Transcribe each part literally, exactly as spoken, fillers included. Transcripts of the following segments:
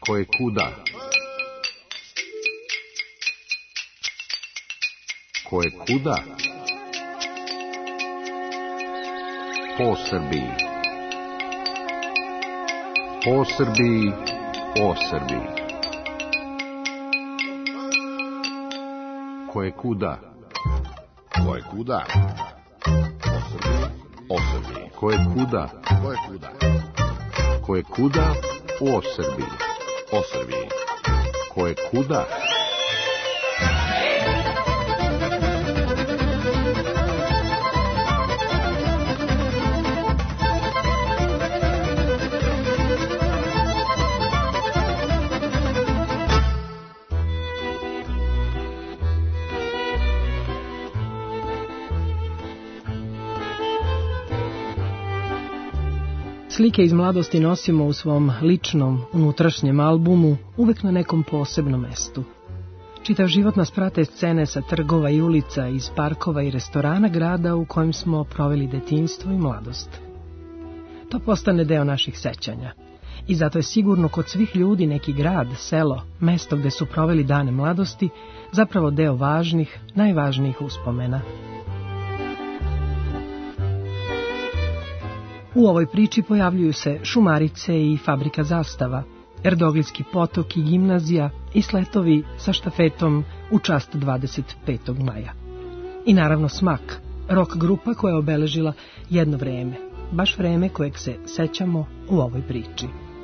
Koje kuda? Koje kuda? Po Srbiji. Po Srbiji, o Srbiji. Koje kuda? Koje kuda? O Srbiji, o Srbiji. Koje kuda? Koje kuda? Koje kuda? O Srbiji. O Srbiji. Koje kuda? Slike iz mladosti nosimo u svom ličnom, unutrašnjem albumu, uvek na nekom posebnom mestu. Čitav život nas prate scene sa trgova i ulica, iz parkova i restorana grada u kojem smo proveli detinjstvo i mladost. To postane deo naših sećanja. I zato je sigurno kod svih ljudi neki grad, selo, mesto gde su proveli dane mladosti, zapravo deo važnih, najvažnijih uspomena. U ovoj priči pojavljuju se Šumarice i fabrika zastava, Erdoglijski potok i gimnazija i sletovi sa štafetom u čast dvadeset petog maja. I naravno Smak, rock grupa koja je obeležila jedno vreme, baš vreme kojeg se sećamo u ovoj priči.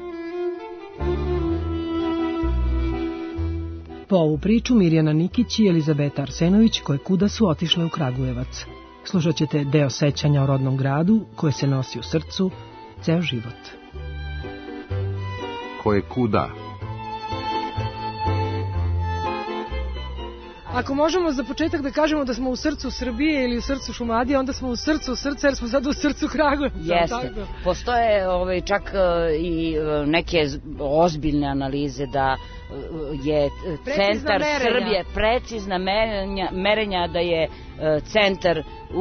Po ovu priču Mirjana Nikić i Elizabeta Arsenović koje kuda su otišle u Kragujevac. Slušat ćete deo sećanja o rodnom gradu koje se nosi u srcu ceo život. Koje kuda? Ako možemo za početak da kažemo da smo u srcu Srbije ili u srcu Šumadije, onda smo u srcu srca jer smo sad u srcu Kragujevca. Jeste. Postoje ovaj, čak i neke ozbiljne analize da je centar Srbije, precizna merenja, merenja da je centar,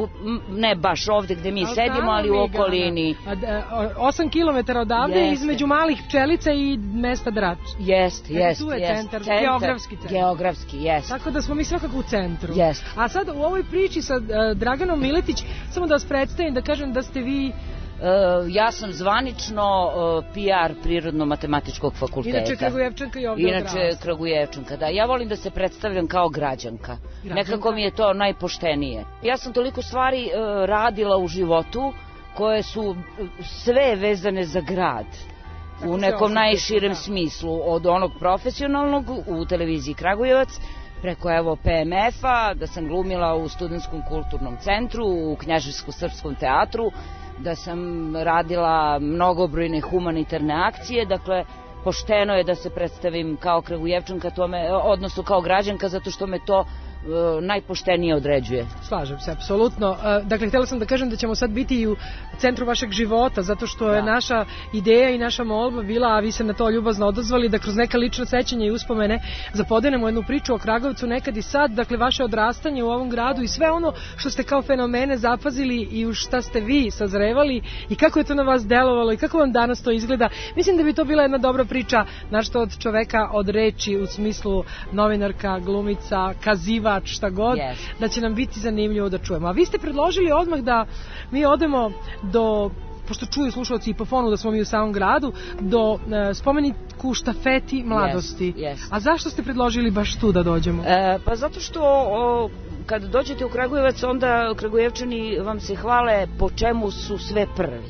ne baš ovde gde mi sedimo, ali u okolini. osam kilometara odavde između malih Pčelica i mesta Drač. Jeste, jeste. Tu je centar, geografski centar. Geografski, jeste. Tako da smo mi svakako u centru. Jeste. A sad u ovoj priči sa Draganom Miletić, samo da vas predstavim, da kažem da ste vi... Uh, ja sam zvanično uh, P R Prirodno-matematičkog fakulteta. Inače Kragujevčanka i ovdje odrasla. Inače Kragujevčanka, da. Ja volim da se predstavljam kao građanka. građanka. Nekako mi je to najpoštenije. Ja sam toliko stvari uh, radila u životu koje su sve vezane za grad. Tako u nekom najširem da. smislu. Od onog profesionalnog u televiziji Kragujevac, preko evo P M F-a, da sam glumila u Studentskom kulturnom centru, u Knjaževsko-srpskom teatru, da sam radila mnogobrojne humanitarne akcije, dakle, pošteno je da se predstavim kao Kragujevčanka, odnosno kao građanka, zato što me to najpoštenije određuje. Slažem se, apsolutno. Dakle, htjela sam da kažem da ćemo sad biti i u centru vašeg života, zato što je da. naša ideja i naša molba bila, a vi se na to ljubazno odazvali, da kroz neka lična sećanja i uspomene zapodenemo jednu priču o Kragujevcu nekad i sad, dakle, vaše odrastanje u ovom gradu i sve ono što ste kao fenomene zapazili i u šta ste vi sazrevali i kako je to na vas delovalo i kako vam danas to izgleda. Mislim da bi to bila jedna dobra priča, našto od čoveka od reči u smislu novinarka, glumica, kaziva, šta god, yes. da će nam biti zanimljivo da čujemo. A vi ste predložili odmah da mi odemo do, pošto čuju slušalci i po fonu da smo mi u samom gradu, do e, spomeniku štafeti mladosti. Yes, yes. A zašto ste predložili baš tu da dođemo? E, pa zato što o, kad dođete u Kragujevac, onda Kragujevčani vam se hvale po čemu su sve prvi.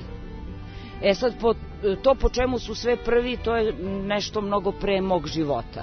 E sad, po, to po čemu su sve prvi, to je nešto mnogo pre mog života.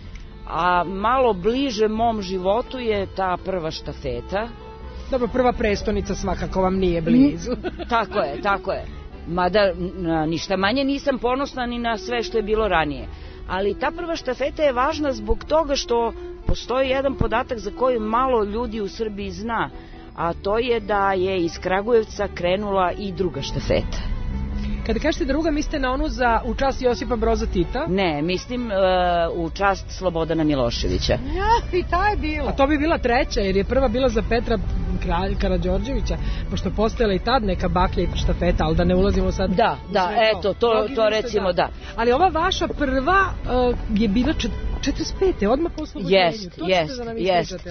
A malo bliže mom životu je ta prva štafeta. Dobro, prva prestonica svakako vam nije blizu. Tako je, tako je. Mada ništa manje nisam ponosna ni na sve što je bilo ranije. Ali ta prva štafeta je važna zbog toga što postoji jedan podatak za koji malo ljudi u Srbiji zna, a to je da je iz Kragujevca krenula i druga štafeta. Kada kažete druga, mislite na onu za u čast Josipa Broza Tita? Ne, mislim uh, u čast Slobodana Miloševića. Ja, i ta je bila. A to bi bila treća, jer je prva bila za Petra kralj Karađorđevića, pošto postojala i tad neka baklja i štafeta, ali da ne ulazimo sad. Da, da, eto, to, to recimo da. Ali ova vaša prva uh, je bila četrdeset pete odmah po oslobođenju. Jest, jest, jest.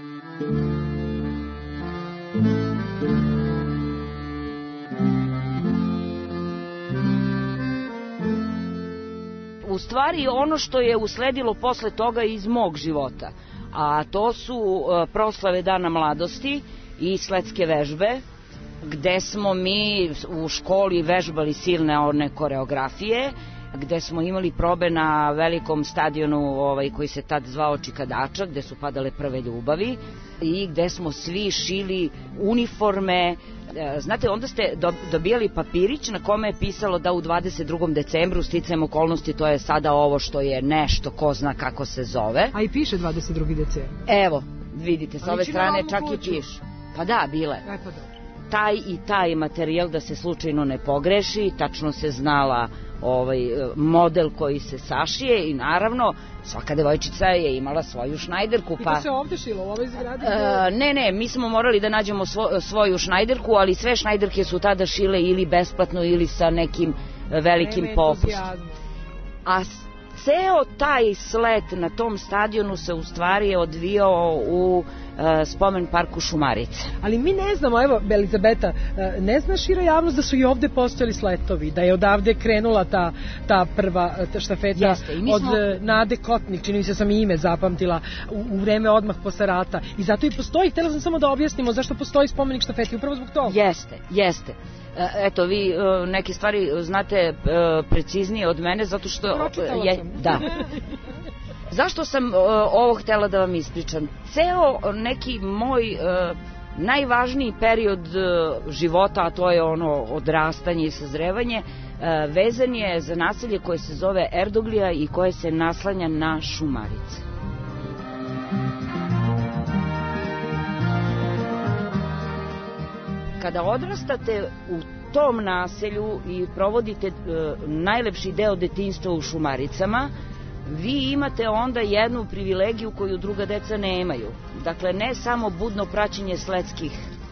U stvari ono što je usledilo posle toga iz mog života, a to su proslave Dana mladosti i sletske vežbe, gde smo mi u školi vežbali silne one koreografije, gde smo imali probe na velikom stadionu ovaj, koji se tad zvao Čikadača, gde su padale prve ljubavi i gde smo svi šili uniforme. Znate, onda ste dobijali papirić na kome je pisalo da u dvadeset drugom decembru sticajem okolnosti, to je sada ovo što je nešto, ko zna kako se zove. A i piše dvadeset drugi decembar. Evo, vidite, sa ove strane čak i piše. Pa da, bile. E, pa dobro. Taj i taj materijal da se slučajno ne pogreši, tačno se znala ovaj model koji se sašije i naravno svaka devojčica je imala svoju šnajderku. Pa... I to se ovde šilo u ovoj zgradi? E, ne, ne, mi smo morali da nađemo svo, svoju šnajderku, ali sve šnajderke su tada šile ili besplatno ili sa nekim velikim popustom. A ceo taj slet na tom stadionu se u stvari je odvijao u e, spomen parku Šumarice. Ali mi ne znamo, evo, Elizabeta, ne zna šira javnost da su i ovde postojali sletovi, da je odavde krenula ta, ta prva ta štafeta. Jeste, smo... od Nade Kotnik, čini mi se sam i ime zapamtila, u, u vreme odmah posle rata. I zato i postoji, htjela sam samo da objasnimo zašto postoji spomenik štafeti, upravo zbog toga. Jeste, jeste. Eto, vi neke stvari znate preciznije od mene, zato što... Pročitala je, sam. Da. Zašto sam ovo htela da vam ispričam? Ceo neki moj najvažniji period života, a to je ono odrastanje i sazrevanje, vezan je za naselje koje se zove Erdoglija i koje se naslanja na Šumarice. Kada odrastate u tom naselju i provodite e, najlepši deo detinjstva u Šumaricama, vi imate onda jednu privilegiju koju druga deca nemaju. Dakle, ne samo budno praćenje sletskih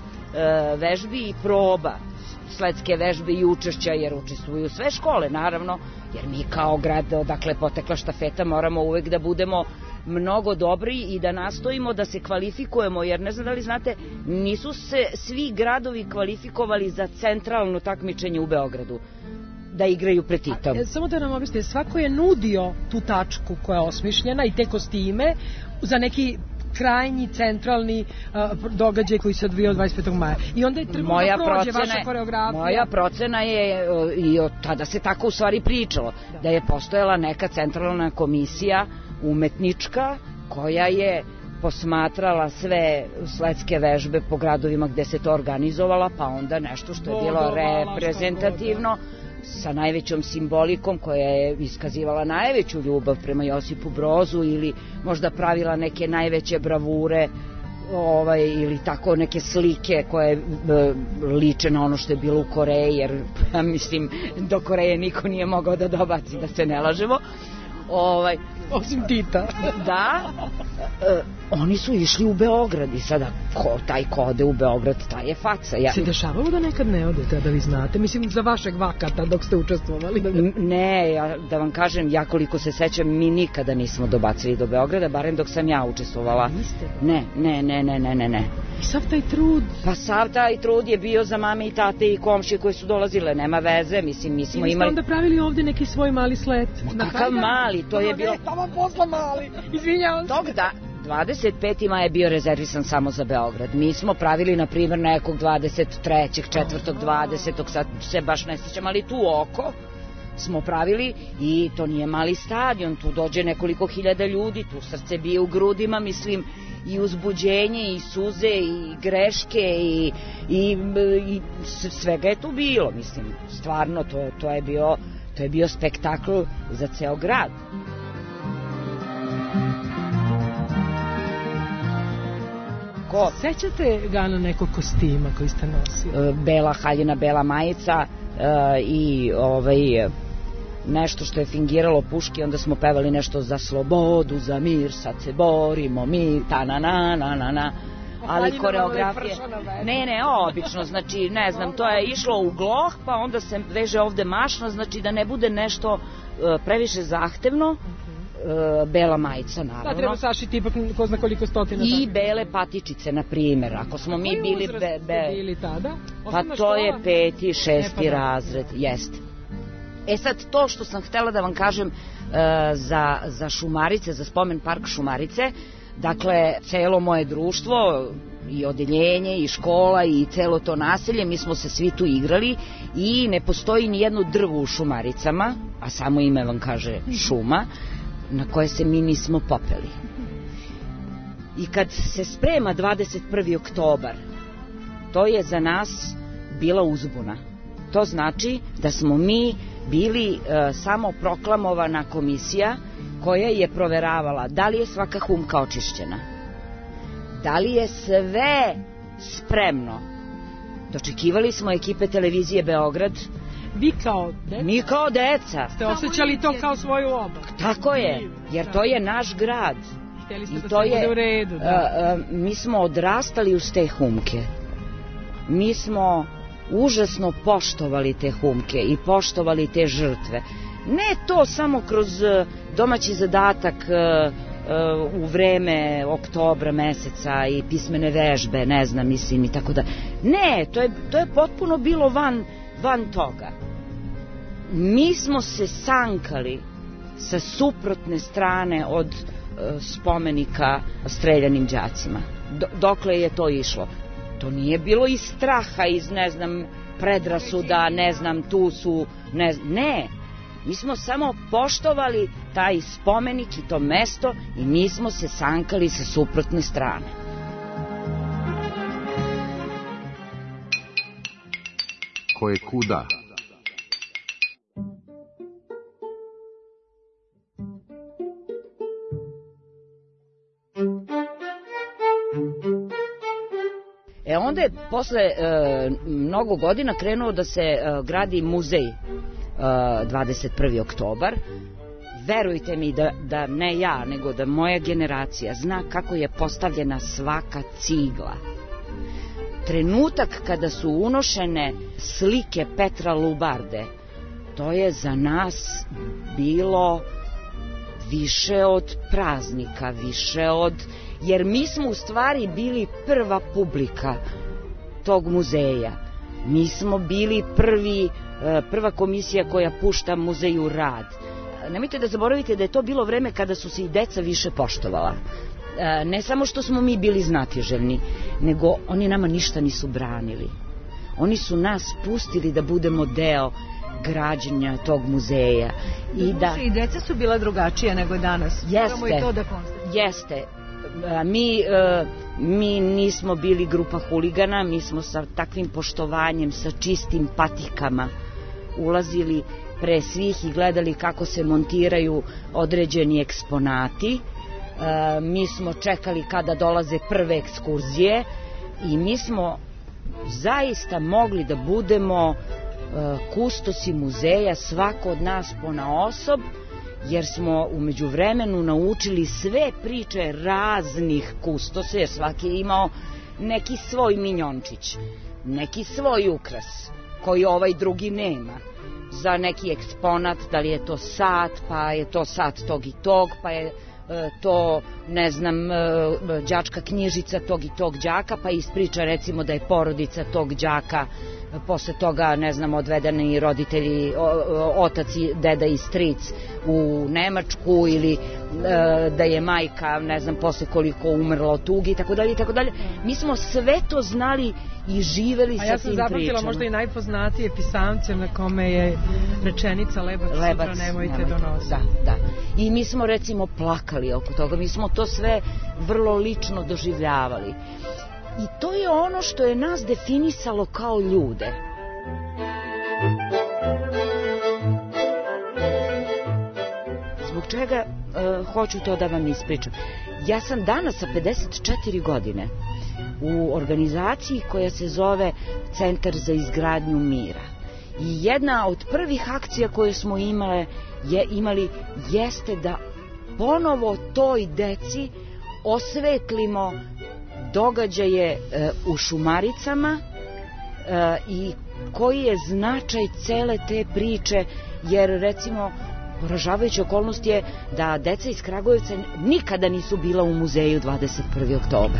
e, vežbi i proba sletske vežbe i učešća, jer učestvuju sve škole, naravno, jer mi kao grad odakle potekla štafeta moramo uvek da budemo mnogo dobri i da nastojimo da se kvalifikujemo, jer ne znam da li znate, nisu se svi gradovi kvalifikovali za centralno takmičenje u Beogradu da igraju pred Titom. A, samo da nam objasnite, svako je nudio tu tačku koja je osmišljena i te kostime za neki krajnji centralni uh, događaj koji se odvijao dvadeset petog maja. I onda je trebalo da prođe vaša koreografija. Moja procena je, uh, i od tada se tako u stvari pričalo, da, da je postojala neka centralna komisija umetnička koja je posmatrala sve sletske vežbe po gradovima gde se to organizovala, pa onda nešto što je bilo reprezentativno sa najvećom simbolikom koja je iskazivala najveću ljubav prema Josipu Brozu ili možda pravila neke najveće bravure ovaj, ili tako neke slike koje e, liče na ono što je bilo u Koreji, jer ja mislim do Koreje niko nije mogao da dobaci, da se ne lažemo. Ovaj, osim Tita. Da, e, oni su išli u Beograd i sada ko, taj ko ode u Beograd, taj je faca. Ja... Se dešavalo da nekad ne odete, da vi znate? Mislim, za vašeg vakata dok ste učestvovali. Da... Ne, ja, da vam kažem, ja koliko se sećam, mi nikada nismo dobacili do Beograda, barem dok sam ja učestvovala. Niste? Ne, ne, ne, ne, ne, ne, ne. I sav taj trud? Pa sav taj trud je bio za mame i tate i komšije koje su dolazile, nema veze, mislim, mi smo imali... I vi ste onda pravili ovde neki svoj mali slet? Ma kakav mali, to je bio... Ne, tamo posla mali, izvinjavam se. Tog da... dvadeset peti maj je bio rezervisan samo za Beograd. Mi smo pravili, na primjer, nekog dvadeset trećeg, četvrtog, dvadesetog, sad se baš ne sjećam, ali tu oko smo pravili i to nije mali stadion, tu dođe nekoliko hiljada ljudi, tu srce bije u grudima, mislim, i uzbuđenje, i suze, i greške, i, i, i svega je tu bilo, mislim, stvarno, to, to, je bio, to je bio spektakl za ceo grad. Ko? Sećate Gana nekog kostima koji ste nosili? Bela haljina, bela majica uh, i ovaj, nešto što je fingiralo puški, onda smo pevali nešto za slobodu, za mir, sad se borimo mi, ta na na na na na. ali koreografije... Ne, ne, obično, znači, ne znam, to je išlo u gloh, pa onda se veže ovde mašna, znači da ne bude nešto uh, previše zahtevno, uh, bela majica, naravno. Da, treba sašiti ipak ko zna koliko stotina. I bele patičice, na primjer, ako smo mi bili... Koji uzrast ste bili tada? Pa to je peti, šesti razred, jeste. E sad, to što sam htela da vam kažem uh, za, za Šumarice, za spomen park Šumarice, dakle, celo moje društvo, i odeljenje, i škola, i celo to naselje, mi smo se svi tu igrali i ne postoji ni jedno drvo u Šumaricama, a samo ime vam kaže šuma, na koje se mi nismo popeli. I kad se sprema dvadeset prvi oktobar, to je za nas bila uzbuna. To znači da smo mi bili e, samo proklamovana komisija koja je proveravala da li je svaka humka očišćena, da li je sve spremno. Dočekivali smo ekipe televizije Beograd. Vi kao deca? Mi kao deca. Ste osjećali to kao svoju obavu? Tako je, jer to je naš grad. Hteli ste da sve bude u redu. Da. A, a, mi smo odrastali uz te humke. Mi smo užasno poštovali te humke i poštovali te žrtve. Ne to samo kroz domaći zadatak u vreme oktobra meseca i pismene vežbe, ne znam, mislim i tako da. Ne, to je, to je potpuno bilo van, van toga. Mi smo se sankali sa suprotne strane od uh, spomenika streljanim đacima. Do, dokle je to išlo? To nije bilo iz straha, iz, ne znam, predrasuda, ne znam, tu su, ne znam, ne. Mi smo samo poštovali taj spomenik i to mesto i nismo se sankali sa suprotne strane. Ko je kuda? E onda je posle e, mnogo godina krenuo da se e, gradi muzej e, dvadeset prvi oktobar. Verujte mi da, da ne ja, nego da moja generacija zna kako je postavljena svaka cigla. Trenutak kada su unošene slike Petra Lubarde, to je za nas bilo više od praznika, više od... Jer mi smo u stvari bili prva publika tog muzeja. Mi smo bili prvi, prva komisija koja pušta muzej u rad. Nemojte da zaboravite da je to bilo vreme kada su se i deca više poštovala. Ne samo što smo mi bili znatiželjni, nego oni nama ništa nisu branili. Oni su nas pustili da budemo deo građenja tog muzeja. I da... I deca su bila drugačija nego danas. Jeste, i to da konstatujemo. Jeste. Mi, mi nismo bili grupa huligana, mi smo sa takvim poštovanjem, sa čistim patikama ulazili pre svih i gledali kako se montiraju određeni eksponati. Mi smo čekali kada dolaze prve ekskurzije i mi smo zaista mogli da budemo kustosi muzeja, svako od nas ponaosob, jer smo u međuvremenu naučili sve priče raznih kustosa, jer svaki je imao neki svoj minjončić, neki svoj ukras, koji ovaj drugi nema. Za neki eksponat, da li je to sat, pa je to sat tog i tog, pa je e, to, ne znam, e, đačka knjižica tog i tog đaka, pa ispriča recimo da je porodica tog đaka posle toga, ne znam, odvedeni roditelji, otac, deda i stric u Nemačku ili e, da je majka, ne znam, posle koliko umrla od tugi i tako dalje i tako dalje. Mi smo sve to znali i živeli sa tim pričama. A ja sam zapamtila možda i najpoznatije pisamce na kome je rečenica lebac, lebac sutra nemojte, nemojte donositi. Da, da. I mi smo recimo plakali oko toga, mi smo to sve vrlo lično doživljavali. I to je ono što je nas definisalo kao ljude. Zbog čega uh, hoću to da vam ispričam? Ja sam danas sa pedeset četiri godine u organizaciji koja se zove Centar za izgradnju mira. I jedna od prvih akcija koje smo imale, je, imali jeste da ponovo toj deci osvetlimo događaje u Šumaricama i koji je značaj cele te priče, jer recimo poražavajuća okolnost je da deca iz Kragujevca nikada nisu bila u muzeju dvadeset prvi oktobar.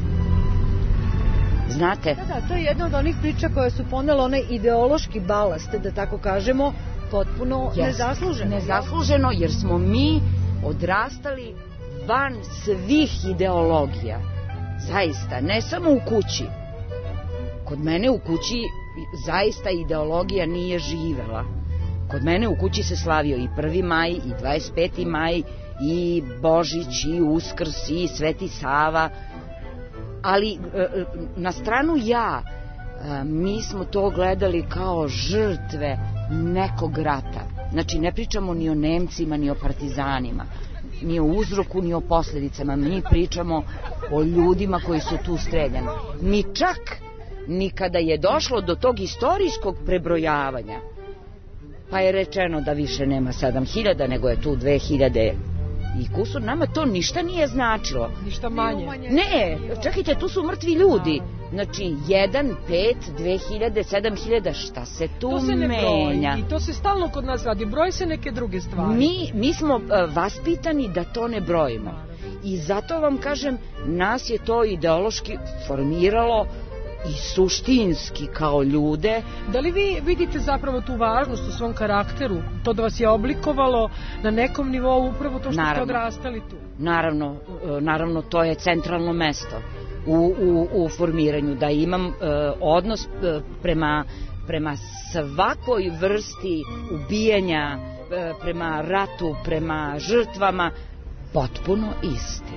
Znate? Da, da, to je jedna od onih priča koje su ponela onaj ideološki balast, da tako kažemo, potpuno yes. nezasluženo. Nezasluženo, jer smo mi odrastali van svih ideologija. Zaista, ne samo u kući. Kod mene u kući zaista ideologija nije živela. Kod mene u kući se slavio i prvi maj, i dvadeset peti maj, i Božić, i Uskrs, i Sveti Sava. Ali na stranu ja, mi smo to gledali kao žrtve nekog rata. Znači, ne pričamo ni o Nemcima, ni o partizanima, ni o uzroku, ni o posljedicama. Mi pričamo o ljudima koji su tu streljani. Mi čak, nikada je došlo do tog istorijskog prebrojavanja, pa je rečeno da više nema sedam hiljada, nego je tu dve hiljade i kusur, nama to ništa nije značilo. Ništa manje. Ne, čekajte, tu su mrtvi ljudi. Znači, jedan, pet, dve hiljade, sedam hiljada, šta se tu menja? To se ne broji i to se stalno kod nas radi. Broji se neke druge stvari. Mi, mi smo uh, vaspitani da to ne brojimo. I zato vam kažem, nas je to ideološki formiralo i suštinski kao ljude. Da li vi vidite zapravo tu važnost u svom karakteru? To da vas je oblikovalo na nekom nivou upravo to što naravno, ste odrastali tu? Naravno, naravno, to je centralno mesto u, u, u formiranju. Da imam uh, odnos uh, prema, prema svakoj vrsti ubijanja, uh, prema ratu, prema žrtvama, potpuno isti.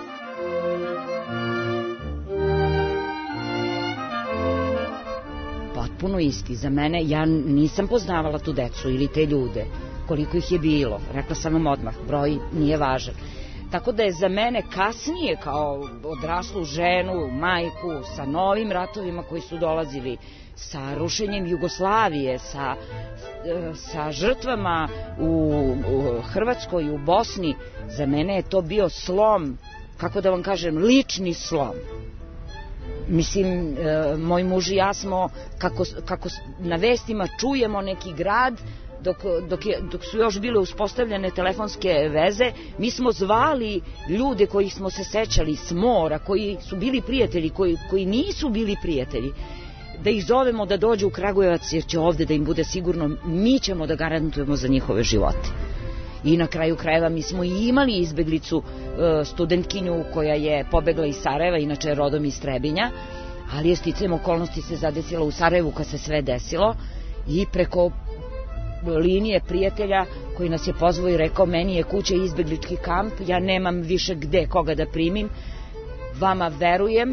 Potpuno isti. Za mene, ja nisam poznavala tu decu ili te ljude, koliko ih je bilo. Rekla sam vam odmah, broj nije važan. Tako da je za mene kasnije, kao odraslu ženu, majku, sa novim ratovima koji su dolazili, sa rušenjem Jugoslavije, sa, sa žrtvama u, u Hrvatskoj, u Bosni, za mene je to bio slom, kako da vam kažem, lični slom. Mislim, e, moj muž i ja smo, kako, kako na vestima čujemo neki grad, dok, dok, je, dok su još bile uspostavljene telefonske veze, mi smo zvali ljude kojih smo se sećali s mora, koji su bili prijatelji, koji, koji nisu bili prijatelji, da ih zovemo da dođu u Kragujevac, jer će ovde da im bude sigurno, mi ćemo da garantujemo za njihove živote. I na kraju krajeva mi smo i imali izbeglicu, studentkinju koja je pobegla iz Sarajeva, inače je rodom iz Trebinja, ali je sticajem okolnosti se zadesila u Sarajevu kad se sve desilo i preko linije prijatelja koji nas je pozvao i rekao, meni je kuća izbeglički kamp, ja nemam više gde koga da primim, vama verujem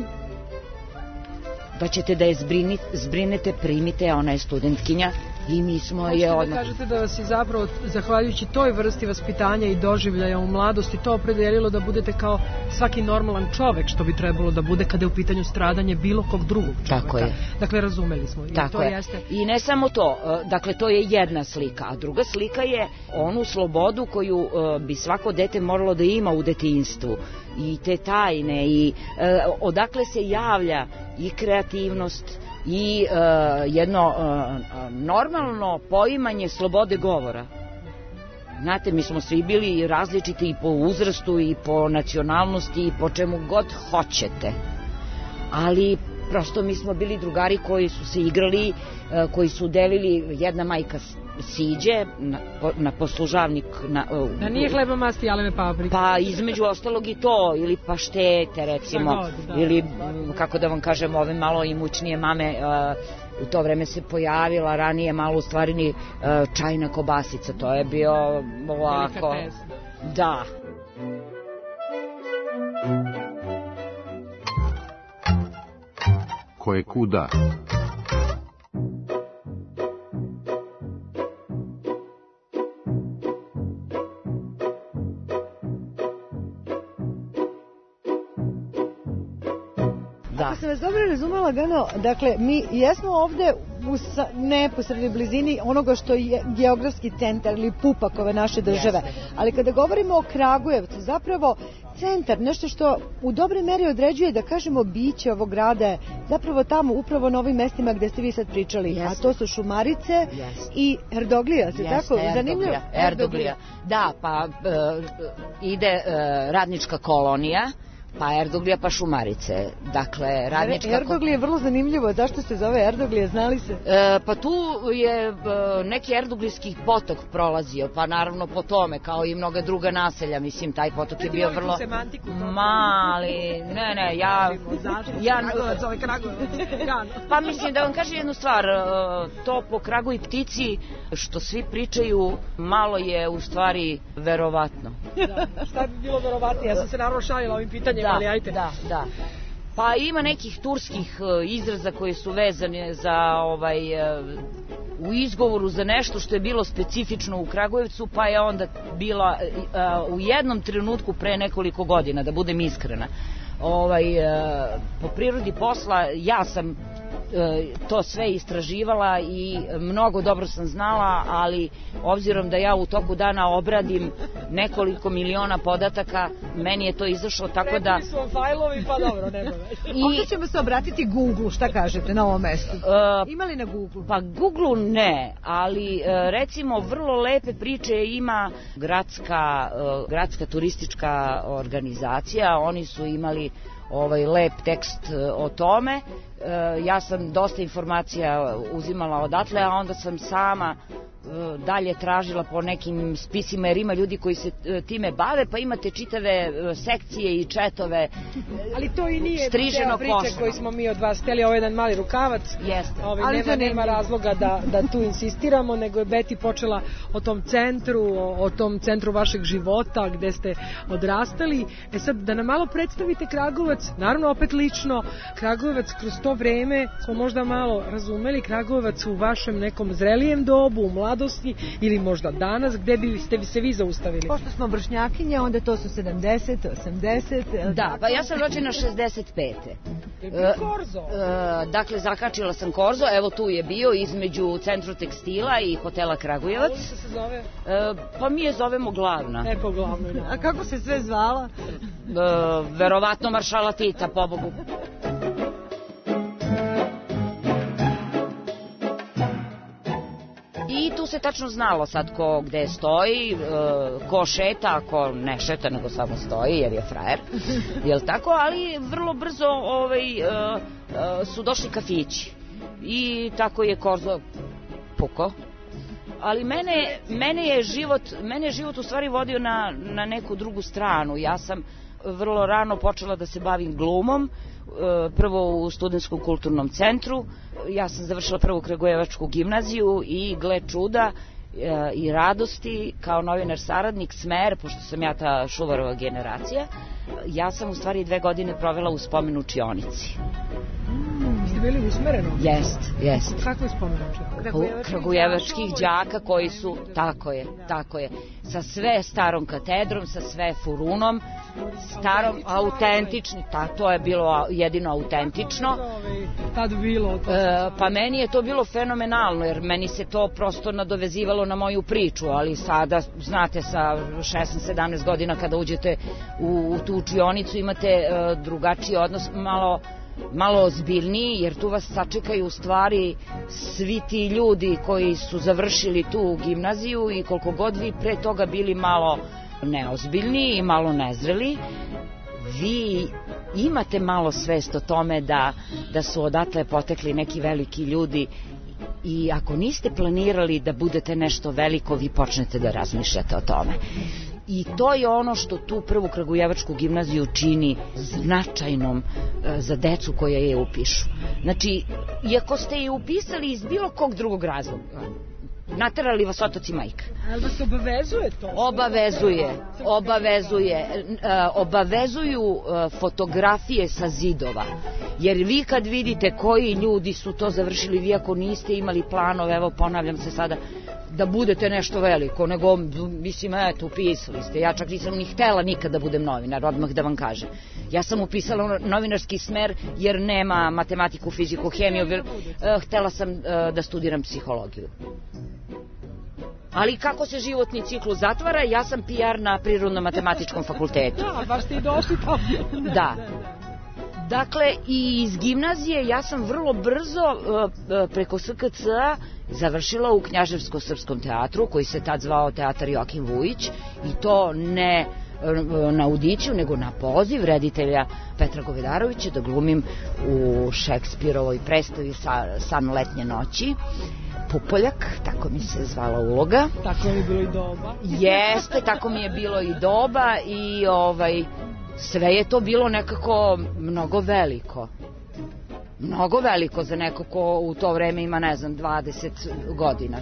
da ćete da je zbrinite, zbrinete, primite, ona je studentkinja. I mi smo je odmah... Hoćete da kažete da vas je zapravo, zahvaljujući toj vrsti vaspitanja i doživljaja u mladosti, to opredelilo da budete kao svaki normalan čovek, što bi trebalo da bude kada je u pitanju stradanje bilo kog drugog čoveka. Tako je. Dakle, razumeli smo. I Tako to je. Jeste... I ne samo to, dakle, to je jedna slika, a druga slika je onu slobodu koju uh, bi svako dete moralo da ima u detinjstvu. I te tajne, i uh, odakle se javlja i kreativnost, i uh, jedno uh, normalno poimanje slobode govora. Znate, mi smo svi bili različiti i po uzrastu i po nacionalnosti i po čemu god hoćete. Ali prosto mi smo bili drugari koji su se igrali, uh, koji su delili, jedna majka siđe na, na poslužavnik na, uh, da nije hleba masti jalene paprike, pa između ostalog i to, ili paštete recimo, god, da, ili da. Kako da vam kažem, ove malo imućnije mame, uh, u to vreme se pojavila ranije malo u stvarini uh, čajna kobasica, to je bio ovako, da. Ko je kuda? Ako sam vas dobro razumela, Gano, dakle, mi jesmo ovde u neposrednoj blizini onoga što je geografski centar ili pupak ove naše države. Ali kada govorimo o Kragujevcu, zapravo centar, nešto što u dobroj meri određuje, da kažemo, biće ovog grada je zapravo tamo, upravo na ovim mestima gde ste vi sad pričali, yes. a to su Šumarice yes. i Erdoglija, se yes, tako? Zanimljivo? Erdoglija. Da, pa e, ide e, radnička kolonija, pa Erdoglija, pa Šumarice. Dakle, radnička... Erdoglija je vrlo zanimljivo. Zašto se zove Erdoglija, znali se? E, pa tu je e, neki erdoglijski potok prolazio, pa naravno po tome, kao i mnoga druga naselja, mislim, taj potok je bio vrlo... Mali, ne, ne, ja... ja pa mislim, da vam kažem jednu stvar, to po Kragu i Ptici, što svi pričaju, malo je u stvari verovatno. Da, šta bi bilo verovatnije? Ja sam se naravno šalila ovim pitanjem. Da, da, da. Pa ima nekih turskih izraza koji su vezani za ovaj u izgovoru za nešto što je bilo specifično u Kragujevcu, pa je onda bila u jednom trenutku pre nekoliko godina, da budem iskrena. Ovaj po prirodi posla ja sam to sve istraživala i mnogo dobro sam znala, ali obzirom da ja u toku dana obradim nekoliko miliona podataka, meni je to izašlo tako da... Rekli su vam fajlovi, pa dobro, nema već. I... Onda ćemo se obratiti Google, šta kažete na ovom mestu? Uh, Ima li na Google? Pa Google ne, ali uh, recimo vrlo lepe priče ima gradska, uh, gradska turistička organizacija, oni su imali ovaj lep tekst o tome. Ja sam dosta informacija uzimala odatle, a onda sam sama dalje tražila po nekim spisima, jer ima ljudi koji se time bave, pa imate čitave sekcije i četove. Ali to i nije te priče koji smo mi od vas hteli, ovo je jedan mali rukavac. Jeste. Ovaj, ali nema, nema razloga da, da tu insistiramo, nego je Beti počela o tom centru, o, o tom centru vašeg života gde ste odrastali. E sad, da nam malo predstavite Kragujevac, naravno opet lično, Kragujevac kroz to vreme smo možda malo razumeli, Kragujevac u vašem nekom zrelijem dobu, u mladosti, ili možda danas, gde biste se vi zaustavili? Pošto smo vršnjakinje, onda to su sedamdeset, osamdeset... Da, pa ja sam rođena šezdeset pete. Je bio Korzo? E, dakle, zakačila sam Korzo, evo tu je bio, između Centru tekstila i hotela Kragujevac. A se zove? E, pa mi je zovemo Glavna. E, po Glavnoj, da. A kako se sve zvala? E, verovatno Maršala Tita, pobogu. I tu se tačno znalo sad ko gde stoji, ko šeta, ko ne šeta, nego samo stoji jer je frajer, jel tako? Ali vrlo brzo ovaj, su došli kafići i tako je Korzo puko. Ali mene, mene, je život, mene je život u stvari vodio na, na neku drugu stranu. Ja sam vrlo rano počela da se bavim glumom, prvo u Studentskom kulturnom centru. Ja sam završila prvu Kragujevačku gimnaziju i gle čuda i radosti, kao novinar saradnik, smer, pošto sam ja ta Šuvarova generacija, ja sam u stvari dve godine provela u spomen učionici. Ste bili usmereno? Jest, jest. Kako je spomen učionici? Kragujevačkih đaka koji su, tako je, tako je, sa sve starom katedrom, sa sve furunom, starom, autentični, ta, to je bilo jedino autentično. Tad bilo to. E, pa meni je to bilo fenomenalno, jer meni se to prosto nadovezivalo na moju priču, ali sada, znate, sa šesnaest sedamnaest godina kada uđete u, u tu učionicu imate e, drugačiji odnos, malo malo ozbiljniji, jer tu vas sačekaju u stvari svi ti ljudi koji su završili tu gimnaziju i koliko god vi pre toga bili malo neozbiljni i malo nezreli, vi imate malo svest o tome da, da su odatle potekli neki veliki ljudi i ako niste planirali da budete nešto veliko, vi počnete da razmišljate o tome. I to je ono što tu prvu Kragujevačku gimnaziju čini značajnom e, za decu koja je upišu. Znači, iako ste je upisali iz bilo kog drugog razloga, naterali vas otac i majka. Ali vas obavezuje to? Obavezuje, obavezuje, obavezuju fotografije sa zidova, jer vi kad vidite koji ljudi su to završili, vi ako niste imali planove, evo ponavljam se sada, da budete nešto veliko, nego, mislim, eto, upisali ste. Ja čak nisam ni htela nikad da budem novinar, odmah da vam kažem. Ja sam upisala novinarski smer jer nema matematiku, fiziku, hemiju, htela sam da studiram psihologiju. Ali kako se životni ciklus zatvara, ja sam P R na Prirodno-matematičkom fakultetu. Da, baš ste i došli tamo. Da. Dakle, i iz gimnazije ja sam vrlo brzo preko S K C-a završila u Knjaževsko-srpskom teatru, koji se tad zvao Teatar Joakim Vujić, i to ne na audiciju, nego na poziv reditelja Petra Govedarovića da glumim u Šekspirovoj predstavi San letnje noći. Pupoljak, tako mi se zvala uloga. Tako mi je bilo i doba. Jeste, tako mi je bilo i doba i ovaj, sve je to bilo nekako mnogo veliko. Mnogo veliko za neko ko u to vreme ima, ne znam, dvadeset godina.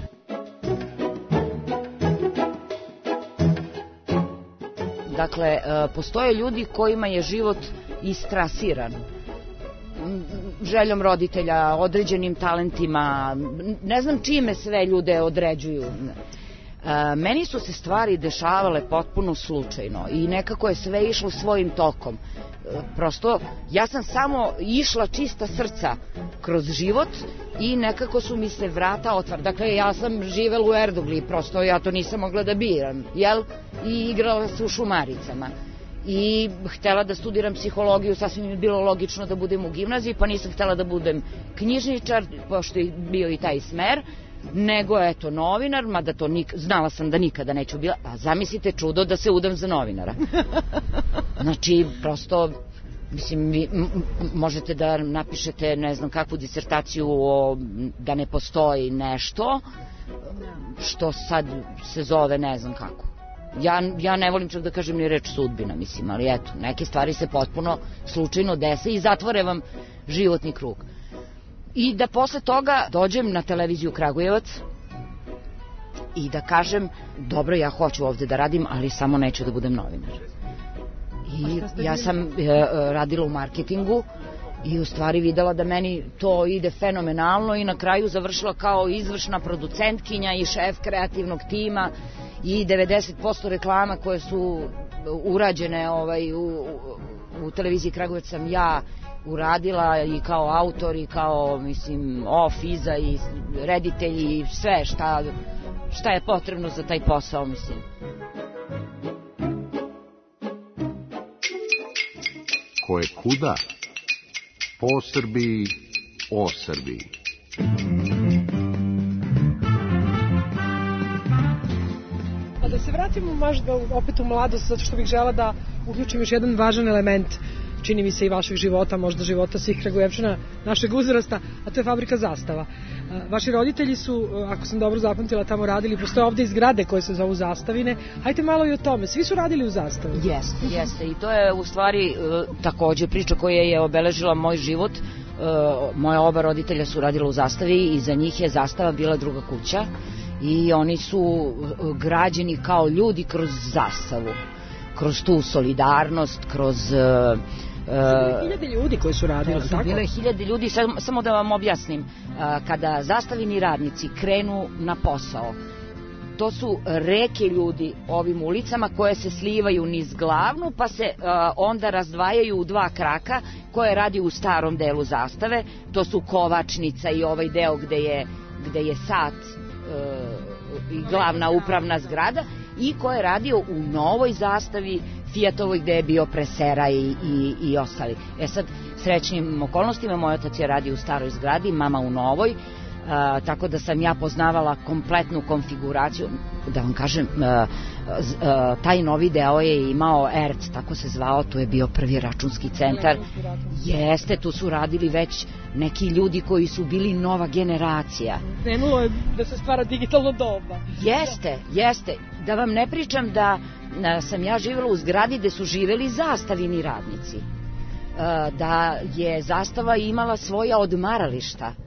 Dakle, postoje ljudi kojima je život istrasiran. Željom roditelja, određenim talentima, ne znam čime sve ljude određuju. Meni su se stvari dešavale potpuno slučajno i nekako je sve išlo svojim tokom. Prosto, ja sam samo išla čista srca kroz život i nekako su mi se vrata otvarala. Dakle, ja sam živela u Erdogli, prosto ja to nisam mogla da biram, jel? I igrala se u Šumaricama. I htela da studiram psihologiju, sasvim je bilo logično da budem u gimnaziji, pa nisam htela da budem knjižničar, pošto je bio i taj smer, nego eto novinar, mada to nik, znala sam da nikada neću bila, a zamislite čudo da se udam za novinara. Znači, prosto, mislim, vi m, možete da napišete ne znam kakvu disertaciju o, da ne postoji nešto, što sad se zove ne znam kako. Ja, ja ne volim čak da kažem ni reč sudbina, mislim, ali eto, neke stvari se potpuno slučajno dese i zatvore vam životni krug. I da posle toga dođem na televiziju Kragujevac i da kažem, dobro, ja hoću ovde da radim, ali samo neću da budem novinar. I ja sam e, radila u marketingu i u stvari videla da meni to ide fenomenalno i na kraju završila kao izvršna producentkinja i šef kreativnog tima i devedeset posto reklama koje su urađene ovaj, u, u televiziji Kragujevac sam ja uradila i kao autor i kao, mislim, off, iza i reditelj i sve šta, šta je potrebno za taj posao, mislim. Ko je kuda? Po Srbiji, o Srbiji. Pa da se vratimo možda opet u mladost, zato što bih žela da uključim još jedan važan element, čini mi se i vašeg života, možda života svih Kragujevčana, našeg uzrasta, a to je fabrika Zastava. Vaši roditelji su, ako sam dobro zapamtila, tamo radili, postoje ovde i zgrade koje se zovu Zastavine. Hajde malo i o tome, svi su radili u Zastavi. Jeste, jeste, i to je u stvari takođe priča koja je obeležila moj život. Moja oba roditelja su radila u Zastavi i za njih je Zastava bila druga kuća i oni su građeni kao ljudi kroz Zastavu, kroz tu solidarnost, kroz... Uh, hiljade ljudi koji su radili, tako? Bile hiljade ljudi, samo, samo da vam objasnim, uh, kada zastavini radnici krenu na posao, to su reke ljudi ovim ulicama koje se slivaju niz glavnu, pa se uh, onda razdvajaju u dva kraka koje radi u starom delu Zastave, to su Kovačnica i ovaj deo gde je, gde je sat uh, i glavna upravna zgrada, i ko je radio u novoj Zastavi Fijatovoj gde je bio presera i, i, i ostali. E sad, srećnim okolnostima, moj otac je radio u staroj zgradi, mama u novoj, a, tako da sam ja poznavala kompletnu konfiguraciju. Da vam kažem, a, a, taj novi deo je imao E R C, tako se zvao, to je bio prvi računski centar. Jeste, tu su radili već neki ljudi koji su bili nova generacija. Krenulo je da se stvara digitalno doba. Jeste, jeste. Da vam ne pričam da sam ja živjela u zgradi gde su živeli zastavini radnici. Da je Zastava imala svoja odmarališta.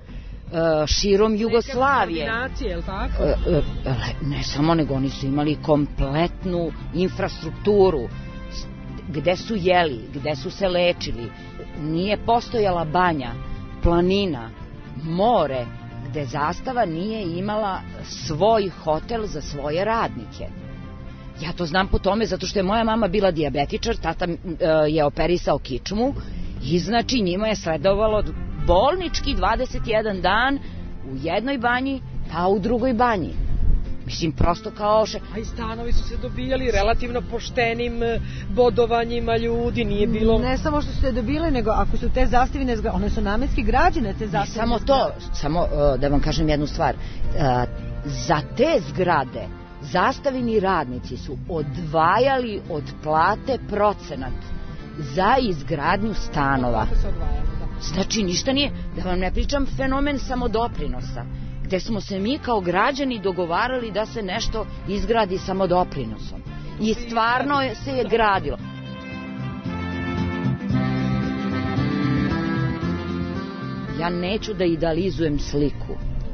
širom Jugoslavije. Koordinacije, je li tako? Ne samo, nego oni su imali kompletnu infrastrukturu, gde su jeli, gde su se lečili. Nije postojala banja, planina, more, gde Zastava nije imala svoj hotel za svoje radnike. Ja to znam po tome zato što je moja mama bila dijabetičar, tata je operisao kičmu i znači njima je sledovalo bolnički dvadeset jedan dan u jednoj banji, pa u drugoj banji. Mislim, prosto kao... Še... A i stanovi su se dobijali relativno poštenim bodovanjima ljudi, nije bilo... Ne samo što su se dobili, nego ako su te zastavine, one su namenski građene, te zastavine. Ne samo to, samo da vam kažem jednu stvar. Za te zgrade zastavini radnici su odvajali od plate procenat za izgradnju stanova. Znači, ništa nije, da vam ne pričam fenomen samodoprinosa, gde smo se mi kao građani dogovarali da se nešto izgradi samodoprinosom. I stvarno se je gradilo. Ja neću da idealizujem sliku.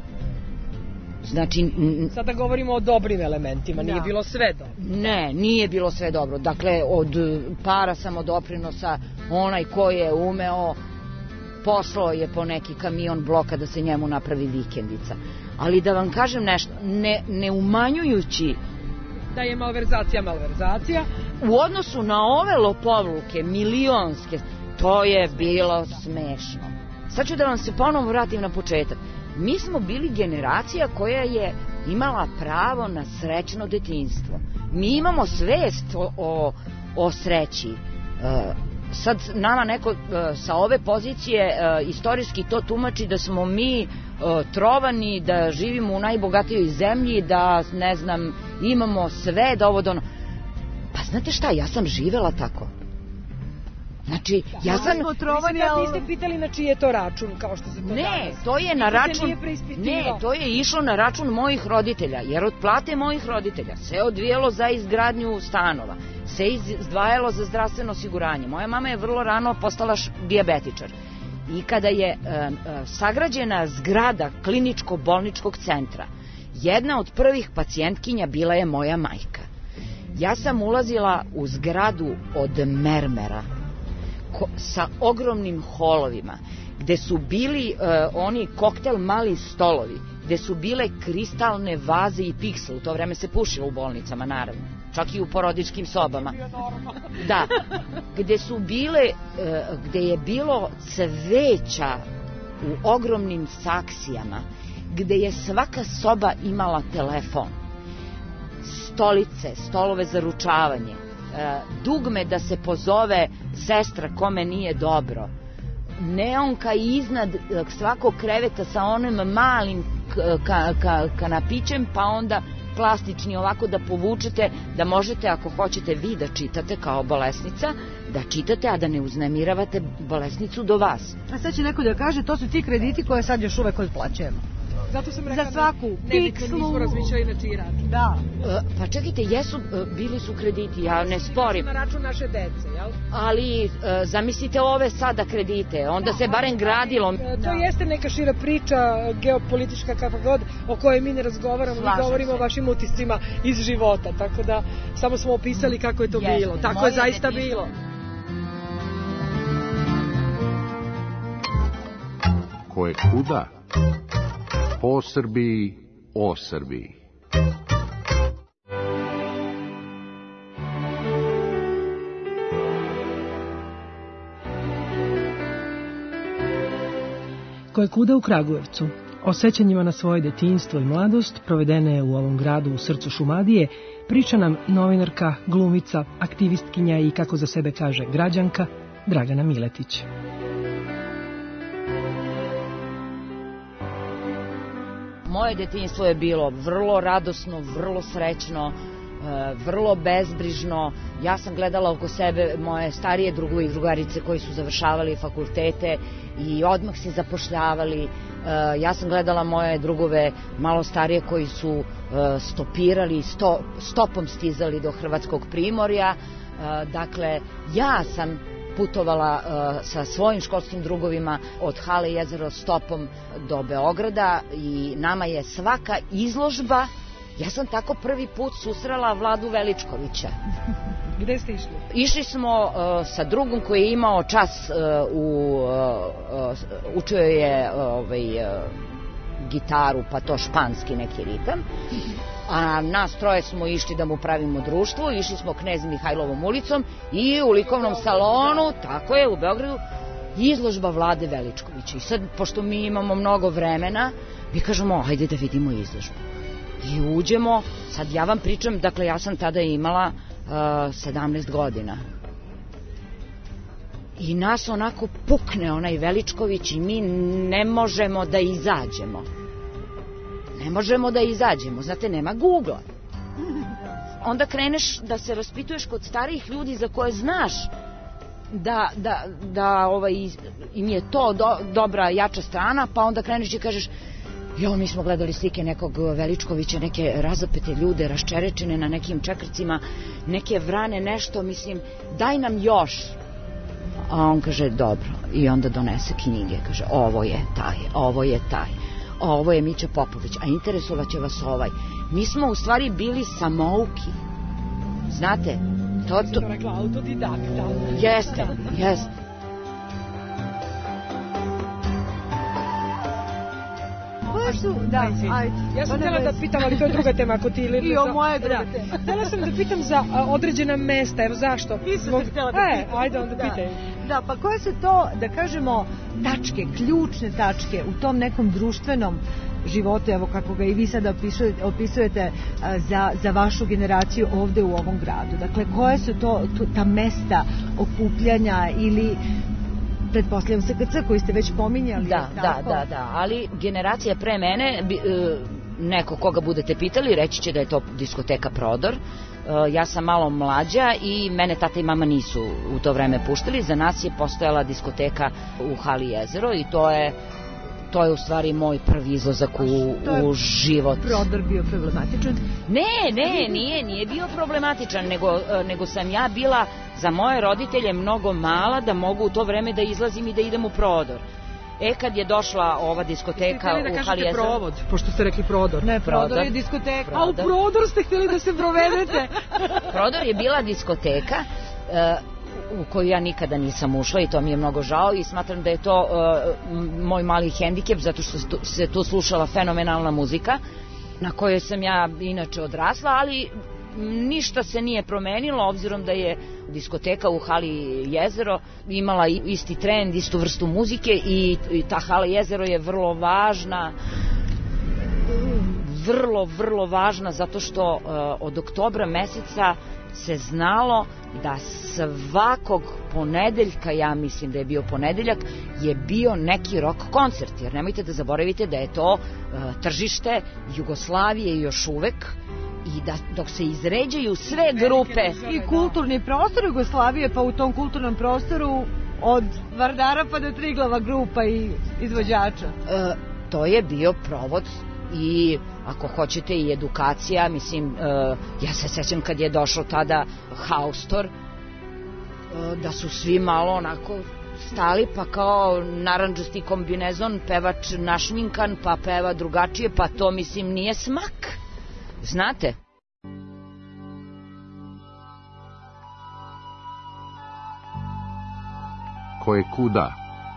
Znači... Sada govorimo o dobrim elementima, nije bilo sve dobro. Ne, nije bilo sve dobro. Dakle, od para samodoprinosa, onaj ko je umeo, poslao je po neki kamion bloka da se njemu napravi vikendica. Ali da vam kažem nešto, ne, ne umanjujući da je malverzacija malverzacija, u odnosu na ove lopovluke milionske, to je bilo smešno. Sad ću da vam se ponovo vratim na početak. Mi smo bili generacija koja je imala pravo na srećno detinjstvo. Mi imamo svest o, o, o sreći. E, sad nama neko e, sa ove pozicije e, istorijski to tumači da smo mi e, trovani, da živimo u najbogatijoj zemlji, da ne znam, imamo sve, da ovo dono. Pa znate šta, ja sam živela tako. Znači, ja sam... Otrovani, ali... Niste pitali na čiji je to račun, kao što se to ne, danas. to je na račun... Ne, to je išlo na račun mojih roditelja, jer od plate mojih roditelja se odvijelo za izgradnju stanova, se izdvajalo za zdravstveno osiguranje. Moja mama je vrlo rano postala dijabetičar. I kada je e, e, sagrađena zgrada kliničko-bolničkog centra, jedna od prvih pacijentkinja bila je moja majka. Ja sam ulazila u zgradu od mermera, sa ogromnim holovima, gde su bili uh, oni koktel mali stolovi, gde su bile kristalne vaze i piksel. U to vreme se pušilo u bolnicama, naravno. Čak i u porodičkim sobama. Da. Gde su bile, uh, gde je bilo cveća u ogromnim saksijama, gde je svaka soba imala telefon, stolice, stolove za ručavanje, dugme da se pozove sestra kome nije dobro, neonka iznad svakog kreveta sa onim malim ka, ka, kanapićem, pa onda plastični ovako da povučete, da možete ako hoćete vi da čitate kao bolesnica, da čitate, a da ne uznemiravate bolesnicu do vas. A sad će neko da kaže, to su ti krediti koje sad još uvek odplaćujemo. Zato sam rekla za svaku da ne nismo razmišljali na čiji račun. Da. E, pa čekajte, jesu, bili su krediti, ja ne sporim. Na račun naše dece, jel? Ali e, zamislite ove sada kredite, onda se barem gradilo. E, to jeste neka šira priča, geopolitička kakva god, o kojoj mi ne razgovaramo, mi govorimo o vašim utiscima iz života, tako da samo smo opisali kako je to jeste, bilo. Tako je zaista deti... bilo. Ko je kuda? Po Srbiji, o Srbiji. Ko je kuda u Kragujevcu? O sećanjima na svoje detinjstvo i mladost, provedene u ovom gradu u srcu Šumadije, priča nam novinarka, glumica, aktivistkinja i, kako za sebe kaže, građanka Dragana Miletić. Moje detinjstvo je bilo vrlo radosno, vrlo srećno, vrlo bezbrižno. Ja sam gledala oko sebe moje starije drugove i drugarice koji su završavali fakultete i odmah se zapošljavali. Ja sam gledala moje drugove malo starije koji su stopirali, stopom stizali do Hrvatskog primorja. Dakle, ja sam putovala uh, sa svojim školskim drugovima od Hale jezero stopom do Beograda i nama je svaka izložba, ja sam tako prvi put susrela Vladu Veličkovića. Gde ste išli? Išli smo uh, sa drugom koji je imao čas uh, u uh, uh, učio je uh, ovaj, uh, gitaru, pa to španski neki ritam, a nas troje smo išli da mu pravimo društvo, išli smo Knez Mihajlovom ulicom i u likovnom salonu, tako je, u Beogradu, izložba Vlade Veličkovića. I sad, pošto mi imamo mnogo vremena, mi kažemo, hajde da vidimo izložbu. I uđemo, sad ja vam pričam, dakle ja sam tada imala uh, sedamnaest godina. I nas onako pukne onaj Veličković i mi ne možemo da izađemo. Ne možemo da izađemo, znate, nema Google-a. Onda kreneš da se raspituješ kod starijih ljudi za koje znaš da, da, da ovaj, im je to do, dobra, jača strana, pa onda kreneš i kažeš, jo, mi smo gledali slike nekog Veličkovića, neke razapete ljude, raščerečene na nekim čekrcima, neke vrane, nešto, mislim, daj nam još. A on kaže, dobro, i onda donese knjige, kaže, ovo je taj, ovo je taj, ovo je Mića Popović, a interesovat će vas ovaj. Mi smo u stvari bili samouki, znate, to... to... to rekla autodidakta. Jeste, jeste. Koje su, da, ajde. Ja sam htjela da pitam, ali to je druga tema, ako ti ili... I o moje druga tema. Htjela sam da pitam za a, određena mesta, evo zašto? Isto sam htjela da pitam. E, ajde onda pitaj. Da, pa koje su to, da kažemo, tačke, ključne tačke u tom nekom društvenom životu, evo kako ga i vi sada opisujete, opisujete a, za, za vašu generaciju ovde u ovom gradu. Dakle, koje su to, to ta mesta okupljanja ili... pretpostavljam S K C koji ste već pominjali. Da, da, da, da, ali generacija pre mene, bi, e, neko koga budete pitali, reći će da je to diskoteka Prodor. E, ja sam malo mlađa i mene tata i mama nisu u to vreme puštali. Za nas je postojala diskoteka u Hali jezero i to je to je u stvari moj prvi izlazak u, u život. Prodor bio problematičan? Ne, ne, nije, nije bio problematičan, nego, nego sam ja bila za moje roditelje mnogo mala da mogu u to vreme da izlazim i da idem u Prodor. E, kad je došla ova diskoteka u Hali jezero... Ste htjeli da kažete provod, pošto ste rekli Prodor. Ne, Prodor, Prodor je diskoteka. Prodor. A u Prodor ste htjeli da se provedete? Prodor je bila diskoteka... Uh, u koju ja nikada nisam ušla i to mi je mnogo žao i smatram da je to uh, moj mali hendikep zato što se tu slušala fenomenalna muzika na kojoj sam ja inače odrasla, ali ništa se nije promenilo obzirom da je diskoteka u Hali jezero imala isti trend, istu vrstu muzike i, i ta Hala jezero je vrlo važna vrlo, vrlo važna zato što uh, od oktobra meseca se znalo da svakog ponedeljka, ja mislim da je bio ponedeljak, je bio neki rock koncert, jer nemojte da zaboravite da je to uh, tržište Jugoslavije još uvek i da dok se izređaju sve grupe i kulturni prostor Jugoslavije, pa u tom kulturnom prostoru od Vardara pa do Triglava grupa i izvođača. Uh, to je bio provod i ako hoćete i edukacija, mislim, uh, ja se sećam kad je došao tada Haustor, uh, da su svi malo onako stali, pa kao narandžasti kombinezon, pevač našminkan, pa peva drugačije, pa to, mislim, nije smak. Znate? Ko je kuda?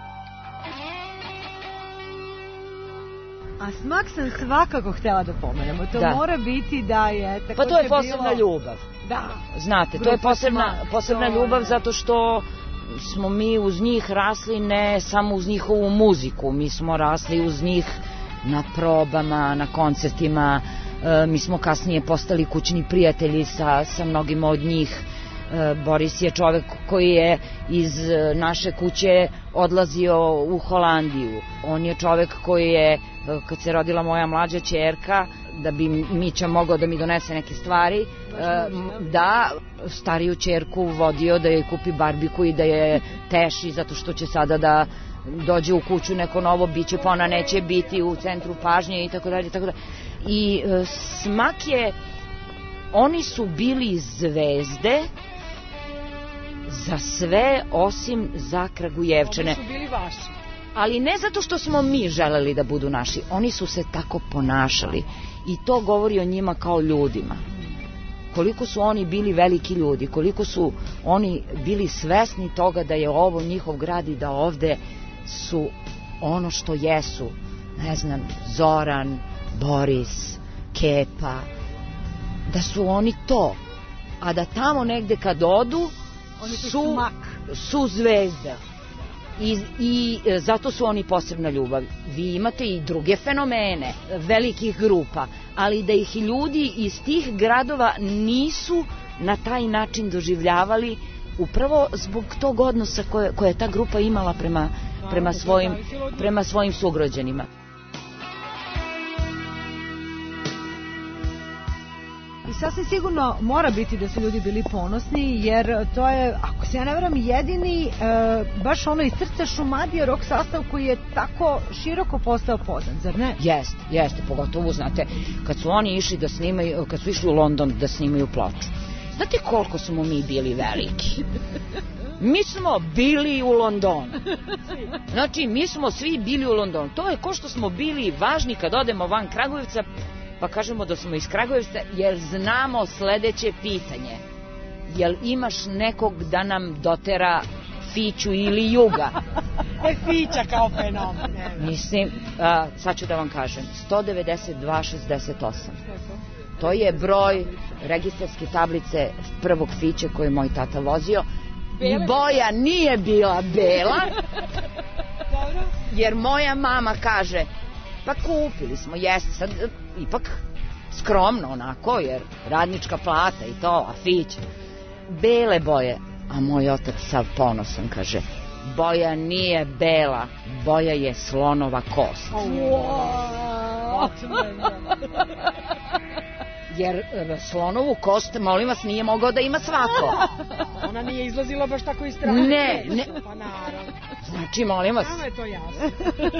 A smak sam svakako htjela da pomenemo. To da. Mora biti da je... Pa to je posebna bilo... ljubav. Da. Znate, to je posebna, posebna ljubav zato što smo mi uz njih rasli ne samo uz njihovu muziku. Mi smo rasli uz njih na probama, na koncertima. E, mi smo kasnije postali kućni prijatelji sa, sa mnogima od njih. Boris je čovek koji je iz naše kuće odlazio u Holandiju. On je čovek koji je, kad se rodila moja mlađa ćerka, da bi Mića mogao da mi donese neke stvari, da stariju ćerku vodio da joj kupi barbiku i da je teši zato što će sada da dođe u kuću neko novo biće, pa ona neće biti u centru pažnje i tako dalje i tako dalje. I smak je, oni su bili zvezde za sve osim za Kragujevčane. Oni su bili vaši. Ali ne zato što smo mi želeli da budu naši, oni su se tako ponašali i to govori o njima kao ljudima. Koliko su oni bili veliki ljudi, koliko su oni bili svesni toga da je ovo njihov grad i da ovde su ono što jesu, ne znam, Zoran, Boris, Kepa, da su oni to, a da tamo negde kad odu oni su, su, su zvezde. I, i zato su oni posebna ljubav. Vi imate i druge fenomene velikih grupa, ali da ih ljudi iz tih gradova nisu na taj način doživljavali upravo zbog tog odnosa koje, koje je ta grupa imala prema, prema, svojim, prema svojim sugrađanima. I sasvim sigurno mora biti da su ljudi bili ponosni, jer to je, ako se ja ne varam, jedini e, baš ono iz srca Šumadije rock sastav koji je tako široko postao poznat, zar ne? Jeste, jeste, pogotovo, znate, kad su oni išli da snimaju, kad su išli u London da snimaju ploču. Znate koliko smo mi bili veliki? Mi smo bili u Londonu. Znači, mi smo svi bili u Londonu. To je ko što smo bili važni kad odemo van Kragujevca, pa kažemo da smo iz Kragujevca, jer znamo sledeće pitanje. Jel imaš nekog da nam dotera Fiću ili Juga? E, Fića kao fenomen. Mislim, a, sad ću da vam kažem, sto devedeset dva šezdeset osam. To je broj registarske tablice prvog Fiće koje je moj tata vozio. I boja nije bila bela, jer moja mama kaže, pa kupili smo, jeste, sad ipak skromno onako, jer radnička plata i to, a Fić, bele boje, a moj otac sav ponosan kaže, boja nije bela, boja je slonova kost. Wow. Jer slonovu kost, molim vas, nije mogao da ima svako. Ona nije izlazila baš tako iz strane. Ne, ne. Pa naravno. Znači, molim vas. Samo je to jasno.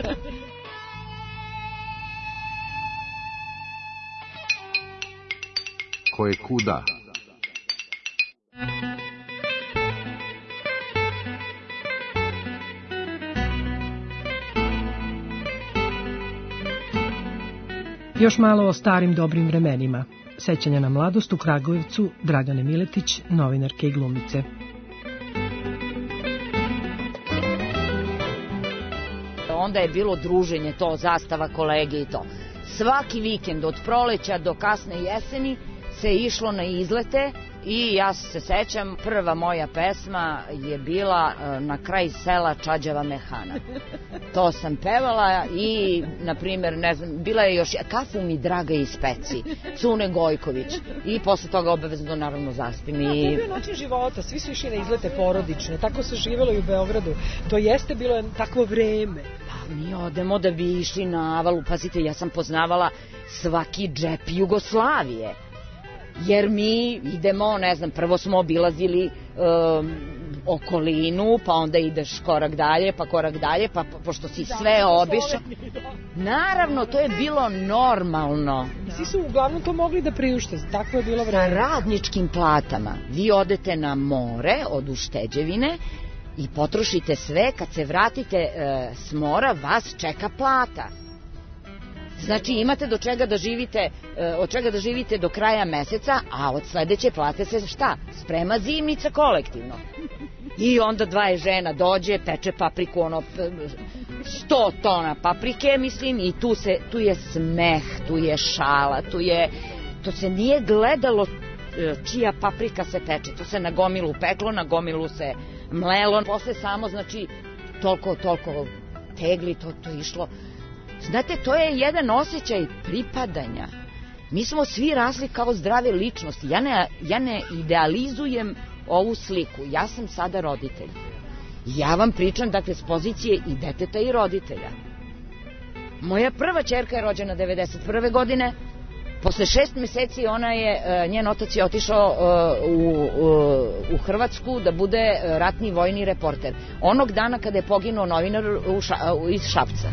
Ko je kuda? Još malo o starim dobrim vremenima. Sećanja na mladost u Kragujevcu, Dragane Miletić, novinarke i glumice. Onda je bilo druženje, to, zastava, kolege i to. Svaki vikend od proleća do kasne jeseni se išlo na izlete i ja se sećam, prva moja pesma je bila Na kraj sela Čađava mehana. To sam pevala i, na primjer, ne znam, bila je još Kafu mi draga iz Peci, Cune Gojković, i posle toga obavezno naravno zaspim. I... Ja, to je bio način života, svi su išli na izlete porodične, tako se živelo i u Beogradu. To jeste bilo takvo vreme. Pa mi odemo da bi išli na Avalu, pazite, ja sam poznavala svaki džep Jugoslavije. Jer mi idemo, ne znam, prvo smo obilazili um, okolinu, pa onda ideš korak dalje, pa korak dalje, pa po, pošto si sve obišao. Naravno, to je bilo normalno. I svi su uglavnom to mogli da priušte, tako je bilo vreme. Sa radničkim platama. Vi odete na more od Ušteđevine i potrošite sve, kad se vratite e, s mora, vas čeka plata. Znači imate do čega da živite, od čega da živite do kraja meseca, a od sledeće plate se šta? Sprema zimnica kolektivno. I onda dvaje žena dođe, peče papriku, ono, sto tona paprike, mislim, i tu, se, tu je smeh, tu je šala, tu je, to se nije gledalo čija paprika se peče, to se na gomilu peklo, na gomilu se mlelo, posle samo, znači, toliko, toliko tegli, to, to išlo. Znate, to je jedan osjećaj pripadanja. Mi smo svi rasli kao zdrave ličnosti. Ja ne, ja ne idealizujem ovu sliku. Ja sam sada roditelj. Ja vam pričam, dakle, s pozicije i deteta i roditelja. Moja prva ćerka je rođena devedeset prve godine. Posle šest meseci ona je, njen otac je otišao u, u, u Hrvatsku da bude ratni vojni reporter. Onog dana kada je poginuo novinar u ša, iz Šapca.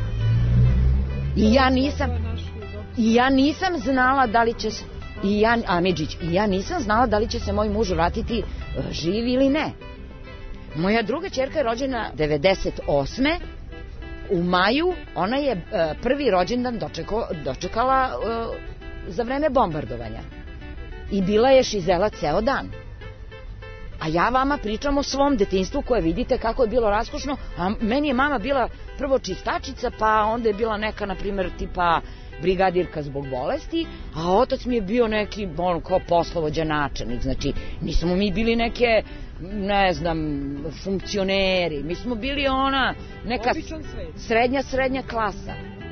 I ja nisam i ja nisam znala da li će se i ja Amidžić i ja nisam znala da li će se moj muž vratiti živ ili ne. Moja druga ćerka je rođena devedeset osme u maju, ona je uh, prvi rođendan dočeko, dočekala uh, za vreme bombardovanja. I bila je šizela ceo dan. A ja vama pričam o svom detinjstvu koje vidite kako je bilo raskošno, a meni je mama bila prvo čistačica, pa onda je bila neka, na primer, tipa brigadirka zbog bolesti, a otac mi je bio neki, on, kao poslovođa načelnik, znači nismo mi bili neke, ne znam, funkcioneri, mi smo bili ona, neka srednja, srednja klasa.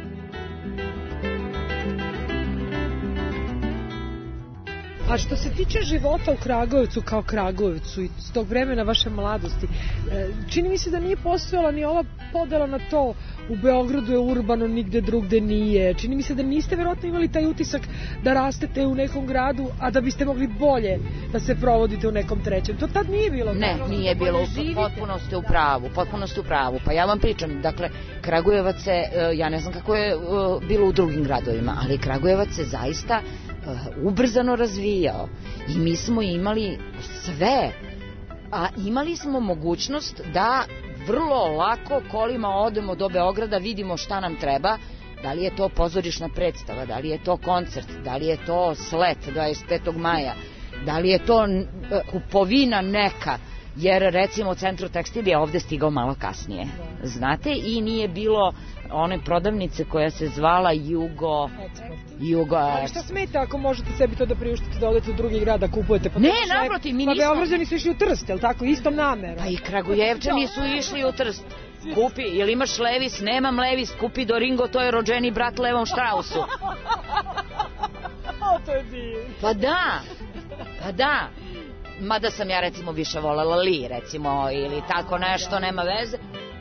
A što se tiče života u Kragujevcu kao Kragujevcu i s tog vremena vaše mladosti, čini mi se da nije postojala ni ova podela na to u Beogradu je urbano, nigde drugde nije. Čini mi se da niste verovatno imali taj utisak da rastete u nekom gradu, a da biste mogli bolje da se provodite u nekom trećem. To tad nije bilo. Ne, nije bilo. Potpuno ste u pravu. Potpuno ste u pravu. Pa ja vam pričam, dakle, Kragujevac je, ja ne znam kako je bilo u drugim gradovima, ali Kragujevac je zaista ubrzano razvijao i mi smo imali sve, a imali smo mogućnost da vrlo lako kolima odemo do Beograda, vidimo šta nam treba, da li je to pozorišna predstava, da li je to koncert, da li je to slet dvadeset petog maja, da li je to kupovina neka, jer recimo Centro Tekstil je ovde stigao malo kasnije, znate, i nije bilo one prodavnice koja se zvala Jugo... Jugo... Ali šta smeta ako možete sebi to da priuštite, da odete u drugi grad, da kupujete? Pa ne, naprotiv, mi nismo... Pa Beograđani su išli u Trst, je li tako, istom namerom? Pa i Kragujevčani su išli u Trst. Kupi, jel imaš Levis? Nemam Levis, kupi Doringo, to je rođeni brat Levom Štrausu. O, to je divno. Pa da, pa da. Mada sam ja recimo više volela Li, recimo, ili tako nešto, nema veze.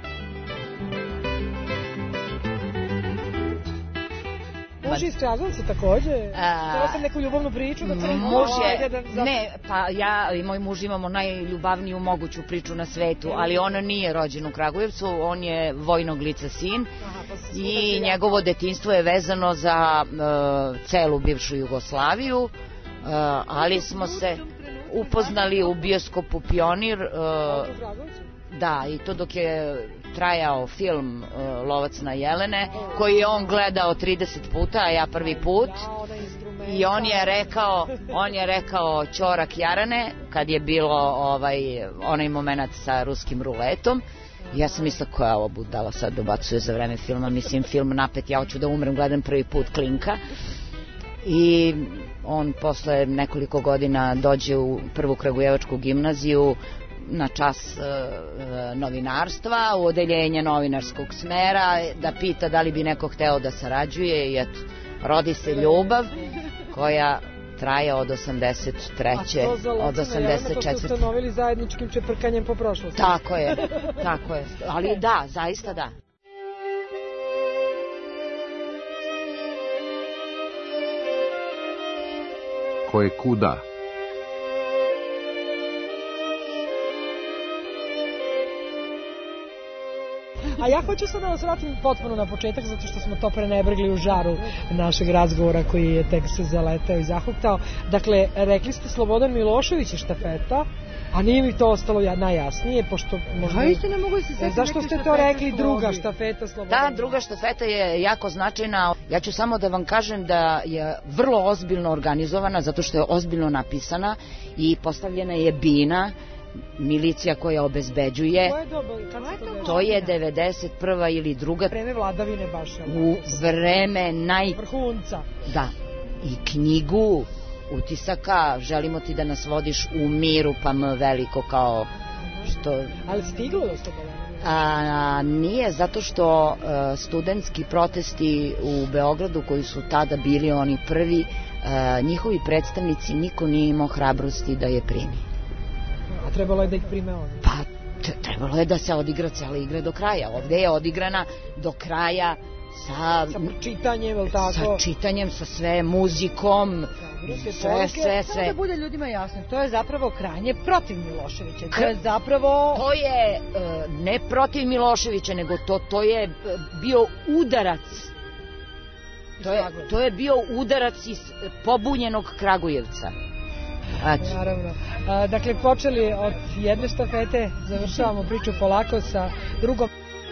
Muž iz Kragujevca takođe? Htjela sam neku ljubavnu priču da crkva? Muž je, ne, pa ja i moj muž imamo najljubavniju moguću priču na svetu, ali on nije rođen u Kragujevcu, on je vojnog lica sin i njegovo detinjstvo je vezano za celu bivšu Jugoslaviju, ali smo se upoznali u bioskopu Pionir, da, i to dok je trajao film uh, Lovac na jelene, koji je on gledao trideset puta, a ja prvi put. I on je rekao, on je rekao Ćorak Jarane, kad je bilo ovaj, onaj moment sa ruskim ruletom. I ja sam mislila, koja ovo budala sad dobacuje za vreme filma, mislim, film napet, ja hoću da umrem, gledam prvi put Klinka. I on posle nekoliko godina dođe u prvu Kragujevačku gimnaziju na čas e, novinarstva, u odeljenje novinarskog smera, da pita da li bi neko hteo da sarađuje i eto, rodi se ljubav koja traje od osamdeset treće od osamdeset četvrte. To ste ustanovili zajedničkim čeprkanjem po prošlosti. Tako je, tako je, ali da, zaista da. Ko je kuda? A ja hoću sad da vas vratim potpuno na početak, zato što smo to prenebrgli u žaru našeg razgovora koji je tek se zaletao i zahuktao. Dakle, rekli ste Slobodan Milošević i štafeta, a nije mi to ostalo najjasnije, pošto možda... A isto ne mogu se setiti. Zašto ste to rekli, druga štafeta Slobodan? Da, druga štafeta je jako značajna. Ja ću samo da vam kažem da je vrlo ozbiljno organizovana, zato što je ozbiljno napisana i postavljena je bina, milicija koja obezbeđuje. To je dobro, kad se to To je devedeset prva ili druga. Vreme vladavine baš. U vreme naj... Vrhunca. Da. I knjigu utisaka Želimo ti da nas vodiš u miru, pa m veliko kao što... Ali stiglo do Slobodana? A, nije, zato što uh, studentski protesti u Beogradu koji su tada bili oni prvi, uh, njihovi predstavnici, niko nije imao hrabrosti da je primi. A trebalo je da ih prime on? Pa trebalo je da se odigra cela igra do kraja. Ovde je odigrana do kraja sa... Sa čitanjem, ili tako? Sa čitanjem, sa sve muzikom, sve, sve, sve. Da bude ljudima jasno, to je zapravo krajnje protiv Miloševića. To je zapravo... To je ne protiv Miloševića, nego to, to je bio udarac. To je, to je bio udarac iz pobunjenog Kragujevca. Eto. Naravno. A, dakle, počeli od jedne štafete, završavamo priču polako sa drugom.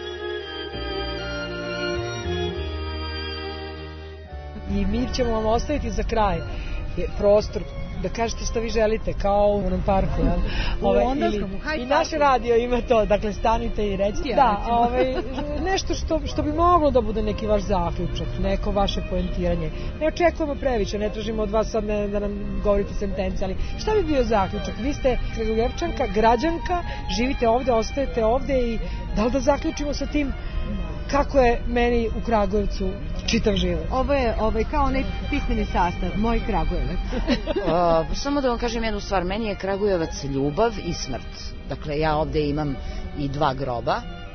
I mi ćemo vam ostaviti za kraj prostor da kažete što vi želite, kao u onom parku. Ja? Ove, ili, I naš radio ima to, dakle stanite i recite. Ja, da, ove, nešto što, što bi moglo da bude neki vaš zaključak, neko vaše poentiranje. Ne očekujemo previše, ne tražimo od vas sad ne, da nam govorite sentence, ali šta bi bio zaključak? Vi ste Kragujevčanka, građanka, živite ovde, ostajete ovde i da li da zaključimo sa tim kako je meni u Kragujevcu čitav život? Ovo je ovaj, kao onaj pismeni sastav, moj Kragujevac. uh, samo da vam kažem jednu stvar, meni je Kragujevac ljubav i smrt. Dakle, ja ovde imam i dva groba.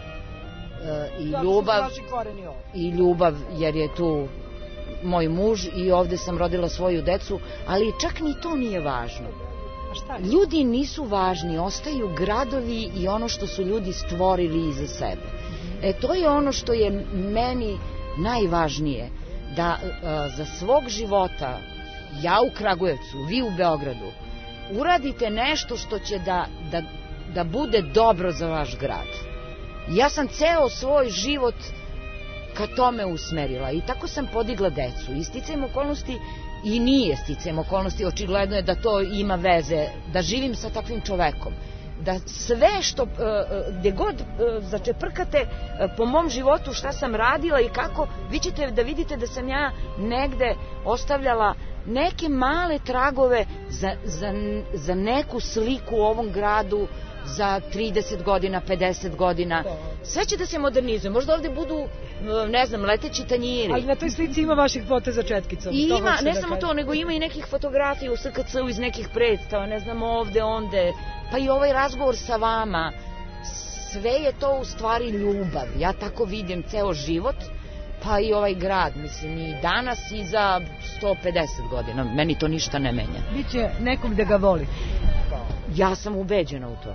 Uh, i, ljubav, I ljubav, jer je tu moj muž i ovde sam rodila svoju decu, ali čak ni to nije važno. Ljudi nisu važni, ostaju gradovi i ono što su ljudi stvorili iza sebe. E, to je ono što je meni najvažnije, da a, za svog života, ja u Kragujevcu, vi u Beogradu, uradite nešto što će da, da, da bude dobro za vaš grad. Ja sam ceo svoj život ka tome usmerila i tako sam podigla decu. I sticajem okolnosti, i nije sticajem okolnosti, očigledno je da to ima veze, da živim sa takvim čovekom. Da sve što, gde god začeprkate po mom životu šta sam radila i kako, vi ćete da vidite da sam ja negde ostavljala neke male tragove za, za, za neku sliku u ovom gradu za trideset godina, pedeset godina. Sve će da se modernizuje. Možda ovde budu, ne znam, leteći tanjiri. Ali na toj slici ima vaših poteza četkicom. I ima, ne da samo kažem. To, nego ima i nekih fotografija u S K C-u iz nekih predstava, ne znam, ovde, onde, pa i ovaj razgovor sa vama. Sve je to u stvari ljubav. Ja tako vidim ceo život, pa i ovaj grad, mislim, i danas i za sto pedeset godina. Meni to ništa ne menja. Biće nekog da ga voli. Ja sam ubeđena u to.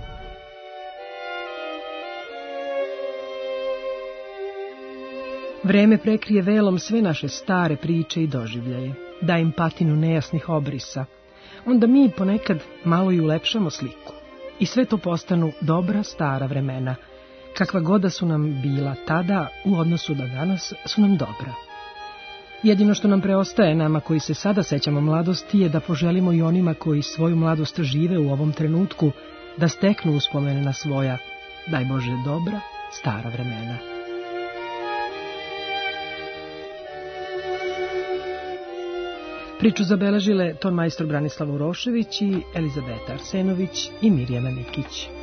Vreme prekrije velom sve naše stare priče i doživljaje, da im patinu nejasnih obrisa. Onda mi ponekad malo i ulepšamo sliku. I sve to postanu dobra stara vremena, kakva goda su nam bila tada u odnosu do danas su nam dobra. Jedino što nam preostaje nama koji se sada sećamo mladosti je da poželimo i onima koji svoju mladost žive u ovom trenutku da steknu uspomene na svoja, daj Bože, dobra stara vremena. Priču zabeležile ton majstor Branislav Urošević i Elizabeta Arsenović i Mirjana Nikić.